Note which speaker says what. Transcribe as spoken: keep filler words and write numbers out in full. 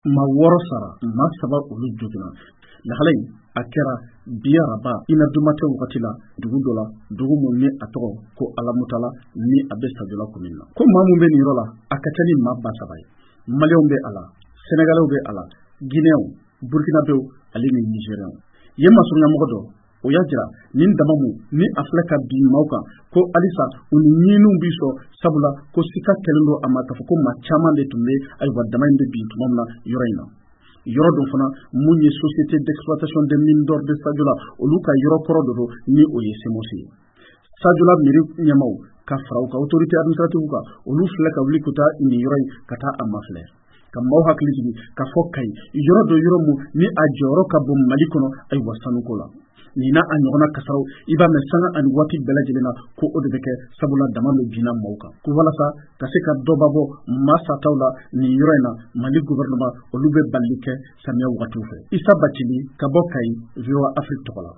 Speaker 1: ma wɔɔrɔ sara ma saba olu joginna lahala in a kɛra biyaraba ina dumatɛ wagati la dugu dɔ la dugu mun ni a tɔgɔ ko alamutala ni a bɛ sajola komin na ko maa mun bɛ nin yɔrɔ la a ka ca ni maa ba saba ye maliyɛnw bɛ a la sɛnɛgalɛw bɛ a la ginɛw burkinabew ale ni nigériens yen masurunyamɔgɔ dɔ o y'a jira nin dama mun ni a filɛ ka bin maaw kan ko halisa u ni ɲininiw bi sɔn sabula ko sika kɛlen don a ma k'a fɔ ko maa caman de tun bɛ ayiwa dama in bɛ bin tuma min na yɔrɔ in na yɔrɔ dɔ fana mun ye société d'exploitation des mines d'or de Sadiola olu ka yɔrɔ kɔrɔ dɔ don ni o ye Semosi ye Sadiola mairie ɲɛmaaw ka fara u ka autorité administrative kan olu filɛ ka wuli ku taa nin yɔrɔ in ka taa a mafilɛ ka maaw hakili jigin ka fɔ Kayi yɔrɔ dɔ yɔrɔ mun ni a jɔyɔrɔ ka bon Mali kɔnɔ ayiwa sanuko la nin n'a a ɲɔgɔnna kasaraw i b'a mɛn sanga ani waati bɛɛ lajɛlen na ko o de bɛ kɛ sabula dama bɛ binna maaw kan ko walasa ka se ka dɔ babɔ maa sataw la nin yɔrɔ in na Mali gouvernement olu bɛ balili kɛ samiya wagatiw fɛ Isa Batili ka bɔ Kayi V O A Afrique tɔgɔ la